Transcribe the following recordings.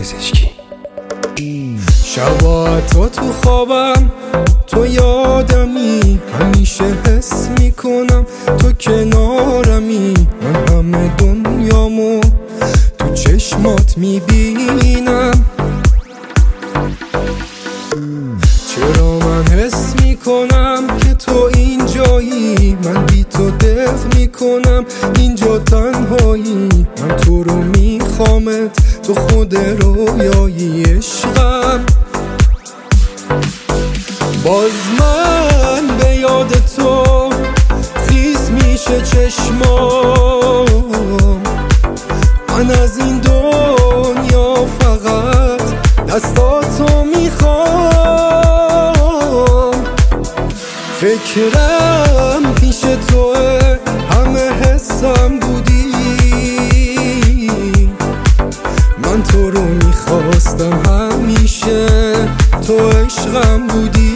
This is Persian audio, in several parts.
پزشکی. شبا تو خوابم تو یادمی، همیشه حس میکنم تو کنارمی. من همه دنیامو تو چشمات میبینم. چرا من حس میکنم که تو اینجایی، من بی تو دق میکنم اینجا تنهایی. من تو رو میخوامت، تو خود رویایی عشقم. باز من به یاد تو خیس میشه چشمام. من از این دنیا فقط دستاتو میخوام. فکرم پیش توه، همه حسم بودی. من تو رو میخواستم همیشه، تو عشقم بودی.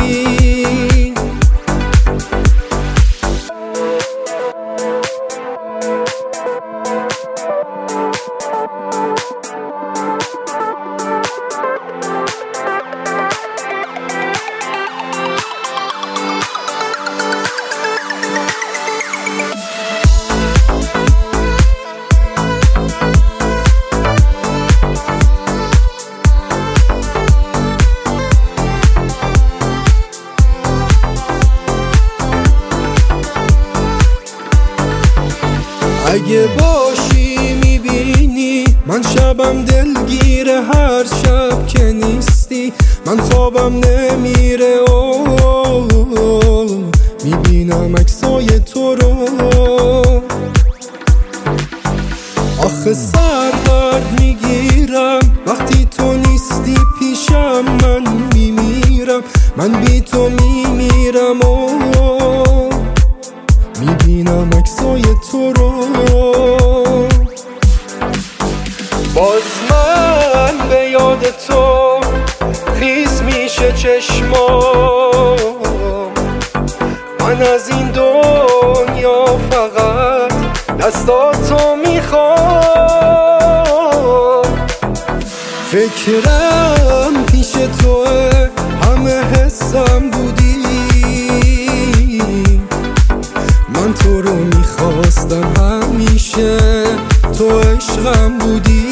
اگه باشی میبینی من شبم دلگیر، هر شب که نیستی من خوابم نمیره. میبینم عکسای تو رو، آخه سردرد میگیرم وقتی تو نیستی پیشم. من میمیرم، من بی تو میمیرم. میبینم عکسای تو رو. باز من به یاد تو خیس میشه چشمام. من از این دنیا فقط دستاتو میخوام. فکرم پیش توه، همه حسم بودی. من تو رو میخواستم همیشه، تو عشقم بودی.